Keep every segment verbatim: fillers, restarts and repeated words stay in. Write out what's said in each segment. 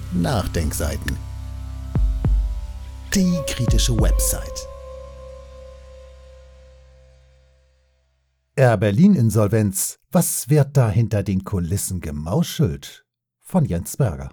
Nachdenkseiten. Die kritische Website. Air Berlin Insolvenz. Was wird da hinter den Kulissen gemauschelt? Von Jens Berger.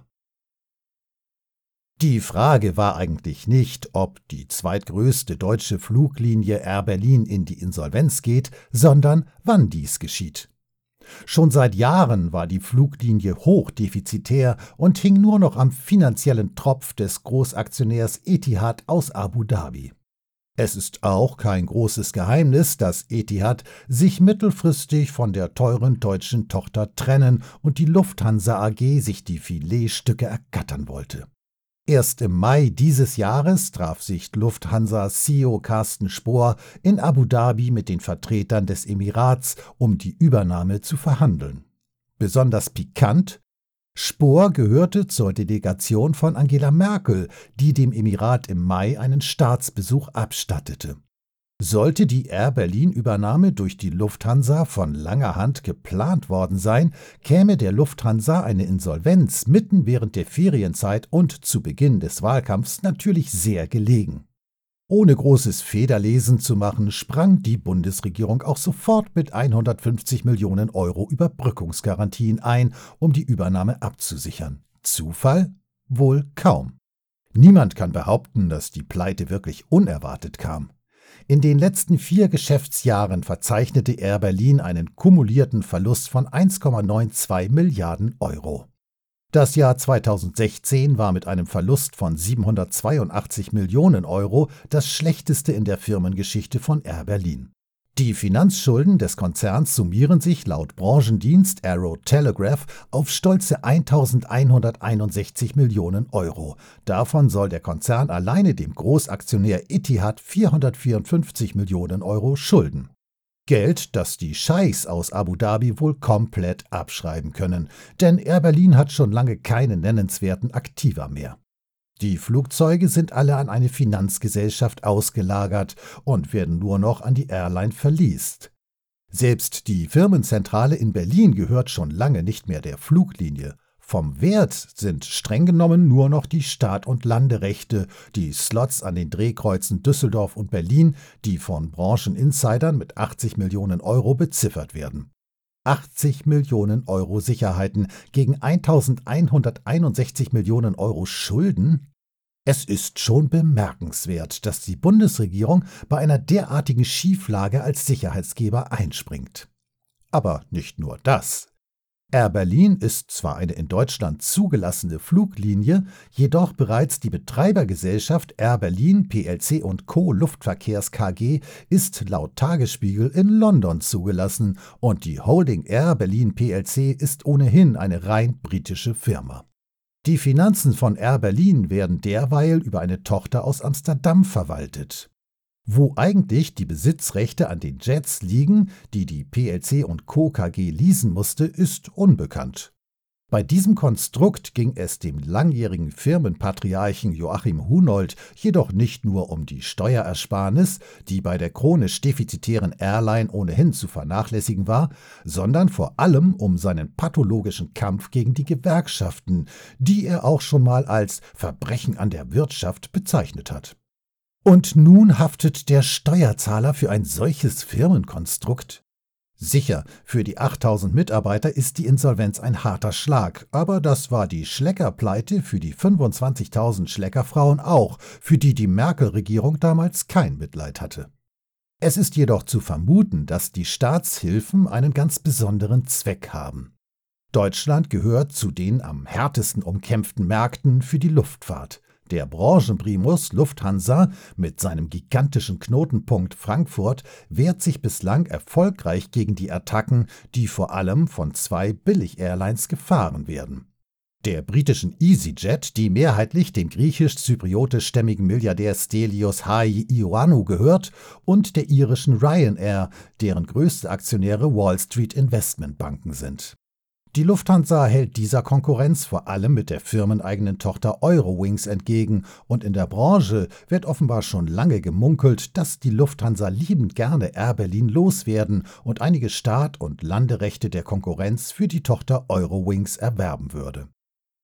Die Frage war eigentlich nicht, ob die zweitgrößte deutsche Fluglinie Air Berlin in die Insolvenz geht, sondern wann dies geschieht. Schon seit Jahren war die Fluglinie hochdefizitär und hing nur noch am finanziellen Tropf des Großaktionärs Etihad aus Abu Dhabi. Es ist auch kein großes Geheimnis, dass Etihad sich mittelfristig von der teuren deutschen Tochter trennen und die Lufthansa A G sich die Filetstücke ergattern wollte. Erst im Mai dieses Jahres traf sich Lufthansa-C E O Carsten Spohr in Abu Dhabi mit den Vertretern des Emirats, um die Übernahme zu verhandeln. Besonders pikant: Spohr gehörte zur Delegation von Angela Merkel, die dem Emirat im Mai einen Staatsbesuch abstattete. Sollte die Air Berlin-Übernahme durch die Lufthansa von langer Hand geplant worden sein, käme der Lufthansa eine Insolvenz mitten während der Ferienzeit und zu Beginn des Wahlkampfs natürlich sehr gelegen. Ohne großes Federlesen zu machen, sprang die Bundesregierung auch sofort mit hundertfünfzig Millionen Euro Überbrückungsgarantien ein, um die Übernahme abzusichern. Zufall? Wohl kaum. Niemand kann behaupten, dass die Pleite wirklich unerwartet kam. In den letzten vier Geschäftsjahren verzeichnete Air Berlin einen kumulierten Verlust von eins Komma zweiundneunzig Milliarden Euro. Das Jahr zweitausendsechzehn war mit einem Verlust von siebenhundertzweiundachtzig Millionen Euro das schlechteste in der Firmengeschichte von Air Berlin. Die Finanzschulden des Konzerns summieren sich laut Branchendienst Arrow Telegraph auf stolze eintausendeinhunderteinundsechzig Millionen Euro. Davon soll der Konzern alleine dem Großaktionär Etihad vierhundertvierundfünfzig Millionen Euro schulden. Geld, das die Scheichs aus Abu Dhabi wohl komplett abschreiben können, denn Air Berlin hat schon lange keine nennenswerten Aktiva mehr. Die Flugzeuge sind alle an eine Finanzgesellschaft ausgelagert und werden nur noch an die Airline verleast. Selbst die Firmenzentrale in Berlin gehört schon lange nicht mehr der Fluglinie. Vom Wert sind streng genommen nur noch die Start- und Landerechte, die Slots an den Drehkreuzen Düsseldorf und Berlin, die von Brancheninsidern mit achtzig Millionen Euro beziffert werden. achtzig Millionen Euro Sicherheiten gegen eintausendeinhunderteinundsechzig Millionen Euro Schulden? Es ist schon bemerkenswert, dass die Bundesregierung bei einer derartigen Schieflage als Sicherheitsgeber einspringt. Aber nicht nur das. Air Berlin ist zwar eine in Deutschland zugelassene Fluglinie, jedoch bereits die Betreibergesellschaft Air Berlin P L C und Co. Luftverkehrs K G ist laut Tagesspiegel in London zugelassen und die Holding Air Berlin P L C ist ohnehin eine rein britische Firma. Die Finanzen von Air Berlin werden derweil über eine Tochter aus Amsterdam verwaltet. Wo eigentlich die Besitzrechte an den Jets liegen, die die P L C und Co. K G leasen musste, ist unbekannt. Bei diesem Konstrukt ging es dem langjährigen Firmenpatriarchen Joachim Hunold jedoch nicht nur um die Steuerersparnis, die bei der chronisch defizitären Airline ohnehin zu vernachlässigen war, sondern vor allem um seinen pathologischen Kampf gegen die Gewerkschaften, die er auch schon mal als Verbrechen an der Wirtschaft bezeichnet hat. Und nun haftet der Steuerzahler für ein solches Firmenkonstrukt? Sicher, für die achttausend Mitarbeiter ist die Insolvenz ein harter Schlag, aber das war die Schleckerpleite für die fünfundzwanzigtausend Schleckerfrauen auch, für die die Merkel-Regierung damals kein Mitleid hatte. Es ist jedoch zu vermuten, dass die Staatshilfen einen ganz besonderen Zweck haben. Deutschland gehört zu den am härtesten umkämpften Märkten für die Luftfahrt. Der Branchenprimus Lufthansa mit seinem gigantischen Knotenpunkt Frankfurt wehrt sich bislang erfolgreich gegen die Attacken, die vor allem von zwei Billig-Airlines gefahren werden. Der britischen EasyJet, die mehrheitlich dem griechisch-zypriotischstämmigen Milliardär Stelios Ioannou gehört, und der irischen Ryanair, deren größte Aktionäre Wall Street Investmentbanken sind. Die Lufthansa hält dieser Konkurrenz vor allem mit der firmeneigenen Tochter Eurowings entgegen und in der Branche wird offenbar schon lange gemunkelt, dass die Lufthansa liebend gerne Air Berlin loswerden und einige Start- und Landerechte der Konkurrenz für die Tochter Eurowings erwerben würde.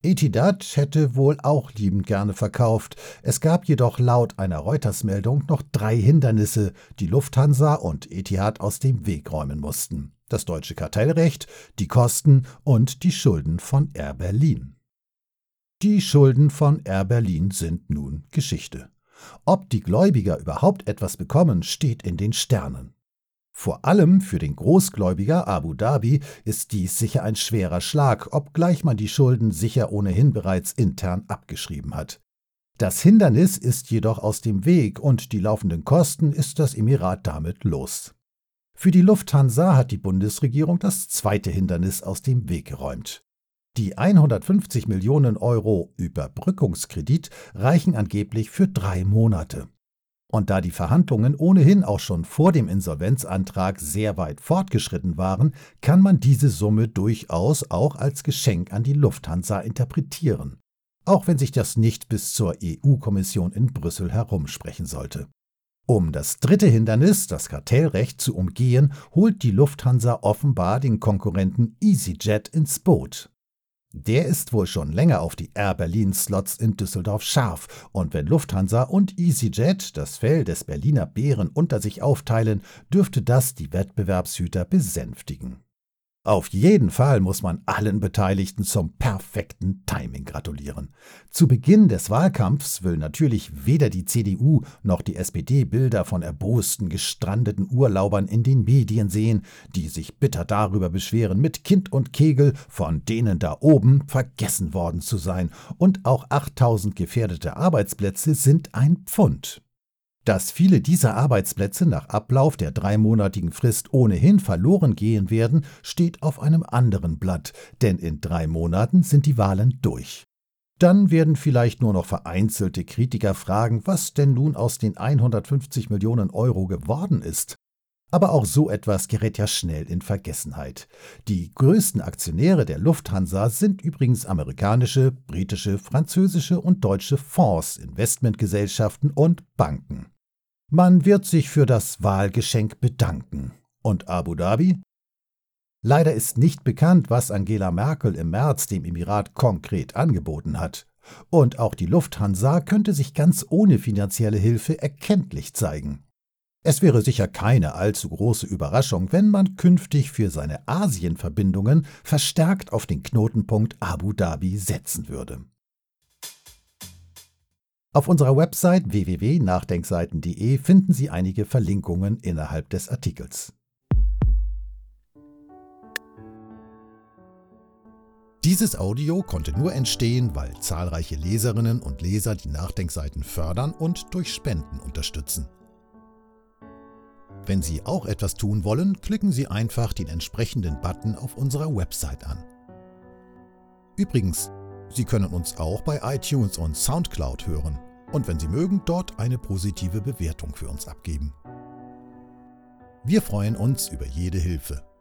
Etihad hätte wohl auch liebend gerne verkauft. Es gab jedoch laut einer Reuters-Meldung noch drei Hindernisse, die Lufthansa und Etihad aus dem Weg räumen mussten: das deutsche Kartellrecht, die Kosten und die Schulden von Air Berlin. Die Schulden von Air Berlin sind nun Geschichte. Ob die Gläubiger überhaupt etwas bekommen, steht in den Sternen. Vor allem für den Großgläubiger Abu Dhabi ist dies sicher ein schwerer Schlag, obgleich man die Schulden sicher ohnehin bereits intern abgeschrieben hat. Das Hindernis ist jedoch aus dem Weg und die laufenden Kosten ist das Emirat damit los. Für die Lufthansa hat die Bundesregierung das zweite Hindernis aus dem Weg geräumt. Die hundertfünfzig Millionen Euro Überbrückungskredit reichen angeblich für drei Monate. Und da die Verhandlungen ohnehin auch schon vor dem Insolvenzantrag sehr weit fortgeschritten waren, kann man diese Summe durchaus auch als Geschenk an die Lufthansa interpretieren, auch wenn sich das nicht bis zur E U-Kommission in Brüssel herumsprechen sollte. Um das dritte Hindernis, das Kartellrecht, zu umgehen, holt die Lufthansa offenbar den Konkurrenten EasyJet ins Boot. Der ist wohl schon länger auf die Air Berlin-Slots in Düsseldorf scharf, und wenn Lufthansa und EasyJet das Fell des Berliner Bären unter sich aufteilen, dürfte das die Wettbewerbshüter besänftigen. Auf jeden Fall muss man allen Beteiligten zum perfekten Timing gratulieren. Zu Beginn des Wahlkampfs will natürlich weder die C D U noch die S P D Bilder von erbosten, gestrandeten Urlaubern in den Medien sehen, die sich bitter darüber beschweren, mit Kind und Kegel von denen da oben vergessen worden zu sein. Und auch achttausend gefährdete Arbeitsplätze sind ein Pfund. Dass viele dieser Arbeitsplätze nach Ablauf der dreimonatigen Frist ohnehin verloren gehen werden, steht auf einem anderen Blatt, denn in drei Monaten sind die Wahlen durch. Dann werden vielleicht nur noch vereinzelte Kritiker fragen, was denn nun aus den hundertfünfzig Millionen Euro geworden ist. Aber auch so etwas gerät ja schnell in Vergessenheit. Die größten Aktionäre der Lufthansa sind übrigens amerikanische, britische, französische und deutsche Fonds, Investmentgesellschaften und Banken. Man wird sich für das Wahlgeschenk bedanken. Und Abu Dhabi? Leider ist nicht bekannt, was Angela Merkel im März dem Emirat konkret angeboten hat. Und auch die Lufthansa könnte sich ganz ohne finanzielle Hilfe erkenntlich zeigen. Es wäre sicher keine allzu große Überraschung, wenn man künftig für seine Asienverbindungen verstärkt auf den Knotenpunkt Abu Dhabi setzen würde. Auf unserer Website w w w punkt nachdenkseiten punkt de finden Sie einige Verlinkungen innerhalb des Artikels. Dieses Audio konnte nur entstehen, weil zahlreiche Leserinnen und Leser die Nachdenkseiten fördern und durch Spenden unterstützen. Wenn Sie auch etwas tun wollen, klicken Sie einfach den entsprechenden Button auf unserer Website an. Übrigens, Sie können uns auch bei iTunes und Soundcloud hören und wenn Sie mögen, dort eine positive Bewertung für uns abgeben. Wir freuen uns über jede Hilfe.